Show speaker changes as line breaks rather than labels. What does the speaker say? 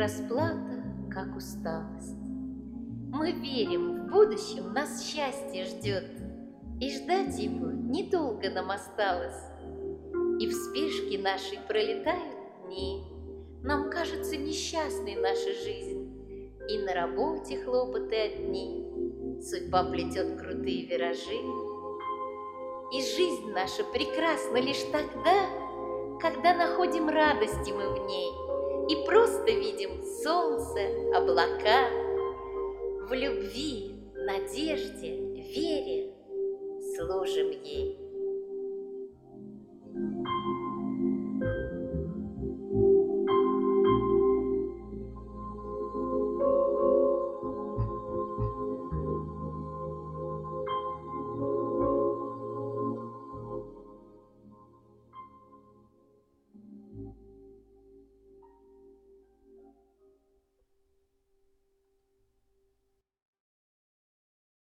расплата, как усталость. Мы верим, в будущем нас счастье ждет, и ждать его недолго нам осталось. И в спешке нашей пролетают дни, нам кажется несчастной наша жизнь, и на работе хлопоты одни, судьба плетет крутые виражи. И жизнь наша прекрасна лишь тогда, когда находим радости мы в ней и просто видим солнце, облака. В любви, надежде, вере служим ей.